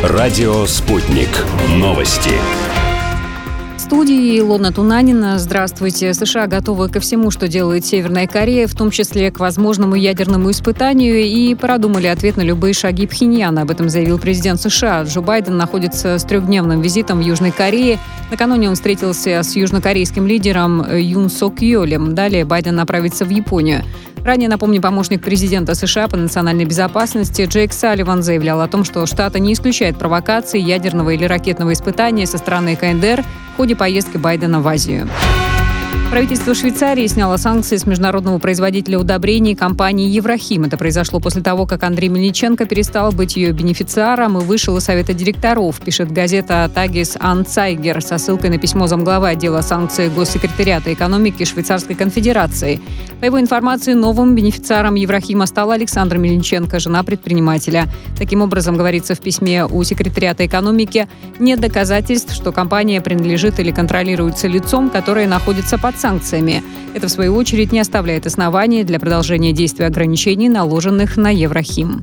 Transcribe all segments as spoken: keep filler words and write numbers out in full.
Радио «Спутник». Новости. В студии Илона Тунанина. Здравствуйте. США готовы ко всему, что делает Северная Корея, в том числе к возможному ядерному испытанию, и продумали ответ на любые шаги Пхеньяна. Об этом заявил президент США. Джо Байден находится с трехдневным визитом в Южной Корее. Накануне он встретился с южнокорейским лидером Юн Сок Йолем. Далее Байден направится в Японию. Ранее, напомню, помощник президента США по национальной безопасности Джейк Салливан заявлял о том, что Штаты не исключают провокации ядерного или ракетного испытания со стороны КНДР в ходе поездки Байдена в Азию. Правительство Швейцарии сняло санкции с международного производителя удобрений компании «Еврохим». Это произошло после того, как Андрей Мельниченко перестал быть ее бенефициаром и вышел из совета директоров, пишет газета «Тагис Анцайгер» со ссылкой на письмо замглавы отдела санкций Госсекретариата экономики Швейцарской конфедерации. По его информации, новым бенефициаром «Еврохима» стала Александра Мельниченко, жена предпринимателя. Таким образом, говорится в письме у Секретариата экономики, нет доказательств, что компания принадлежит или контролируется лицом, которое находится под санкциями. Это, в свою очередь, не оставляет оснований для продолжения действия ограничений, наложенных на Еврохим.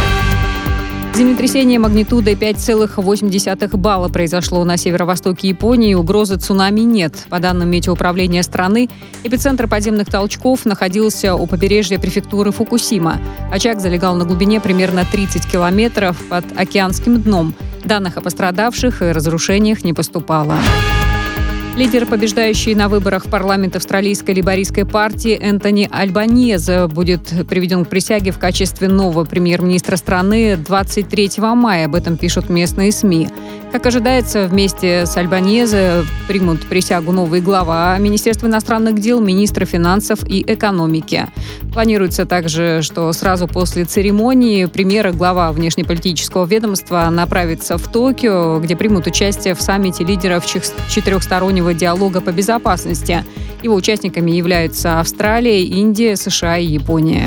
Землетрясение магнитудой пять целых восемь десятых балла произошло на северо-востоке Японии. Угрозы цунами нет. По данным метеоуправления страны, эпицентр подземных толчков находился у побережья префектуры Фукусима. Очаг залегал на глубине примерно тридцать километров под океанским дном. Данных о пострадавших и разрушениях не поступало. Лидер, побеждающий на выборах в парламент австралийской лейбористской партии Энтони Альбанезе, будет приведен к присяге в качестве нового премьер-министра страны двадцать третьего мая. Об этом пишут местные СМИ. Как ожидается, вместе с Альбанезе примут присягу новые глава Министерства иностранных дел, министра финансов и экономики. Планируется также, что сразу после церемонии премьер и глава внешнеполитического ведомства направится в Токио, где примут участие в саммите лидеров четырехстороннего диалога по безопасности. Его участниками являются Австралия, Индия, США и Япония.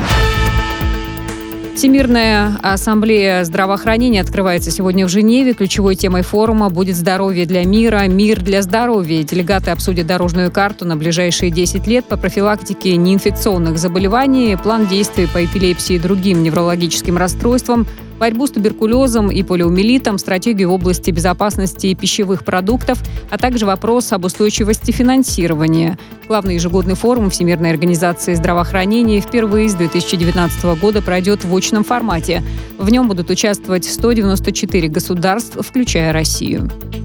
Всемирная ассамблея здравоохранения открывается сегодня в Женеве. Ключевой темой форума будет «Здоровье для мира. Мир для здоровья». Делегаты обсудят дорожную карту на ближайшие десять лет по профилактике неинфекционных заболеваний, план действий по эпилепсии и другим неврологическим расстройствам, борьбу с туберкулезом и полиомиелитом, стратегию в области безопасности пищевых продуктов, а также вопрос об устойчивости финансирования. Главный ежегодный форум Всемирной организации здравоохранения впервые с две тысячи девятнадцатого года пройдет в очном формате. В нем будут участвовать сто девяносто четыре государств, включая Россию.